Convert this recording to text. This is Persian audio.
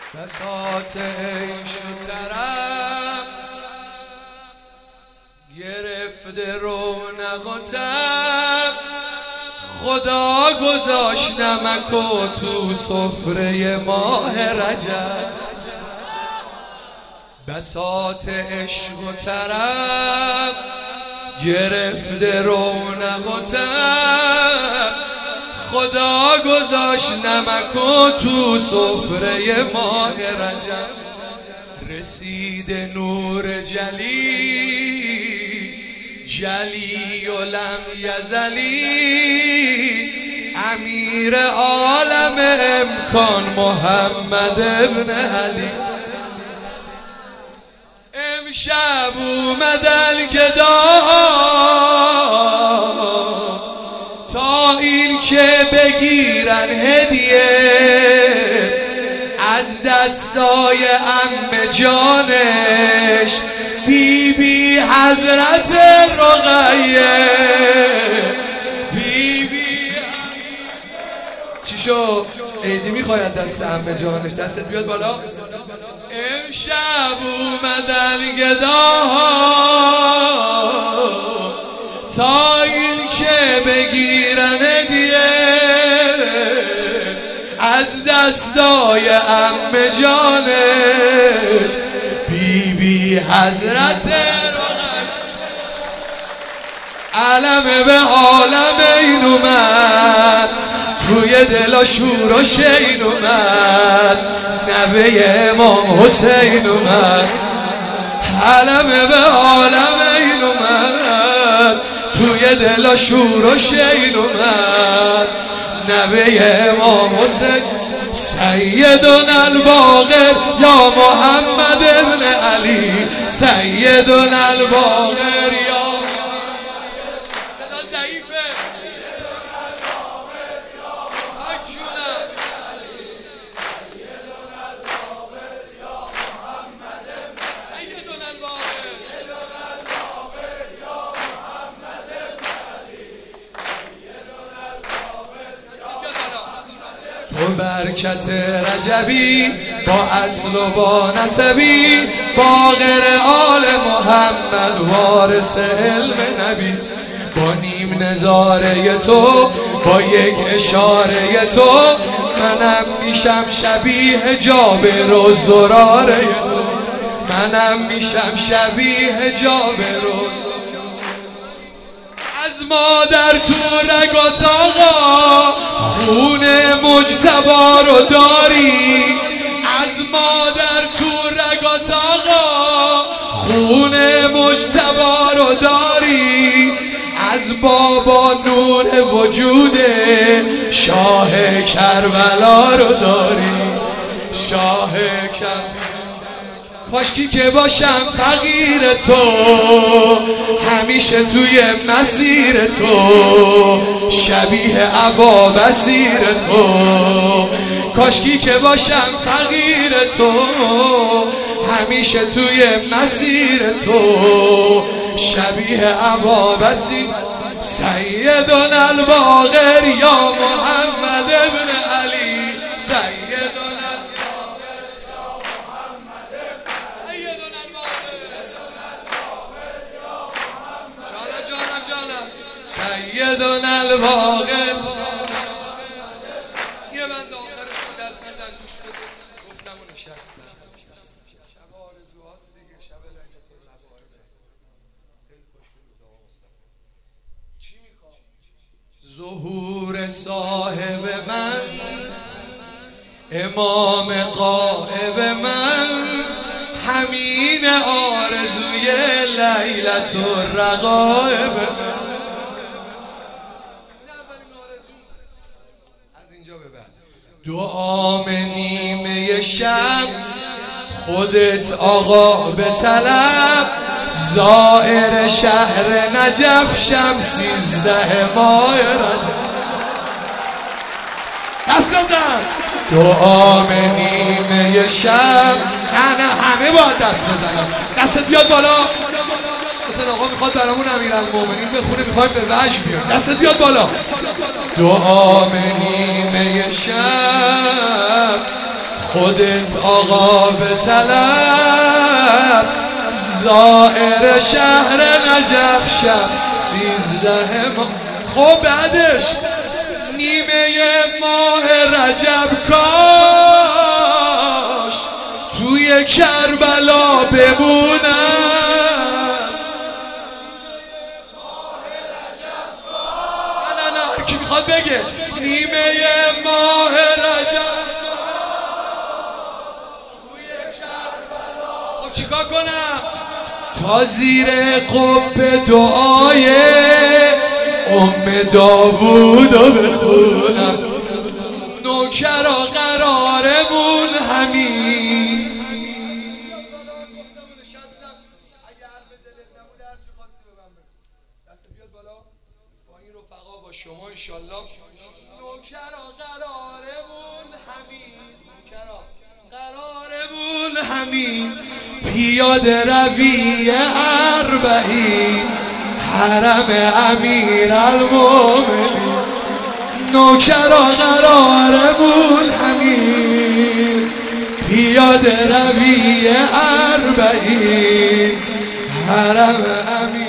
بساط عیش و طرب گرفته رونق و تب، خدا گذاشت نمک و تو سفره ماه رجب. بساط عشق و طرب گرفته رونق و تب، خدا گذاشت نمک و تو سفره ماه رجب. رسید نور جلی و لم یزلی، امیر عالم امکان محمد ابن علی. امشب اومدن گدا تا این که بگیرن هدیه از دستای عم جانش بی بی حضرت رقیه. بی بی چی شو؟ عیدی میخوای دست عم جانش؟ دستت بیاد بالا. امشب اومدن گداها تا این که بگیرن هدیه از دستای عم جانش بی بی حضرت علم به عالم این اومد، توی دلا شور و شین اومد، نوه امام حسین اومد. علم به عالم این اومد، توی دلا شور و شین اومد، نوه امام حسین. سیدنا الباقر یا محمد ابن علی، سیدنا الباقر یا صدا ضعیفه تو برکت رجبی با اصل و با نسبی، باقر آل محمد وارث علم نبی. با نیم نظاره تو با یک اشاره تو منم میشم شبیه جابر و زراره تو، منم میشم شبیه جابر و زراره. از مادر تو رگات آقا خون مجتبی رو داری، از مادر تو رگات آقا خون مجتبی رو داری، از بابا نور وجود شاه کربلا رو داری، شاه کربلا. کاشکی که باشم فقیر تو همیشه توی مسیر تو، شبیه عبا بصیر تو. کاشکی که باشم فقیر تو همیشه توی مسیر تو، شبیه عبا بصیر. سیدنا الباقر یا محمد ابن علی، سیدنا سیدنا الباقر. یه بند آخرش رو دست نزن گوش بده، گفتم و نشستم. شب آرزوهاست دیگه، شب لعنت الربائبه. خیلی خوشگل بود آقا مصطفی. چی میخوام؟ ظهور صاحب من، امام غائب من، همین آرزوی لیلت الرقائب. دعام نیمه شب خودت آقا به طلب، زائر شهر نجف شب 13 ماه رجب. دست بزن. دعام نیمه شب، همه باید دست بزنن. دستت بیاد بالا. حسین آقا میخواد برامون امیرالمومنین بخونه، میخوایم به وجه بیاد. دستت بیاد بالا. دعام نیمه شب خودت آقا به طلب، زائر شهر نجف شب 13 ماه. خب بعدش نیمه ماه رجب کاش توی کربلا بمونم. نه هر کی میخواد بگه نیمه ماه رجب توی کربلا. خب چیکار کنم؟ تا زیر قبه دعای ام داوودو بخونم. نوکرا قرارمون همین. با شما انشالله. نوکرا قرارمون همین، نوکرا قرارمون همین. پیاده روی اربعین حرم امیرالمومنین. نوکرا قرارمون همین، پیاده روی اربعین حرم امیر.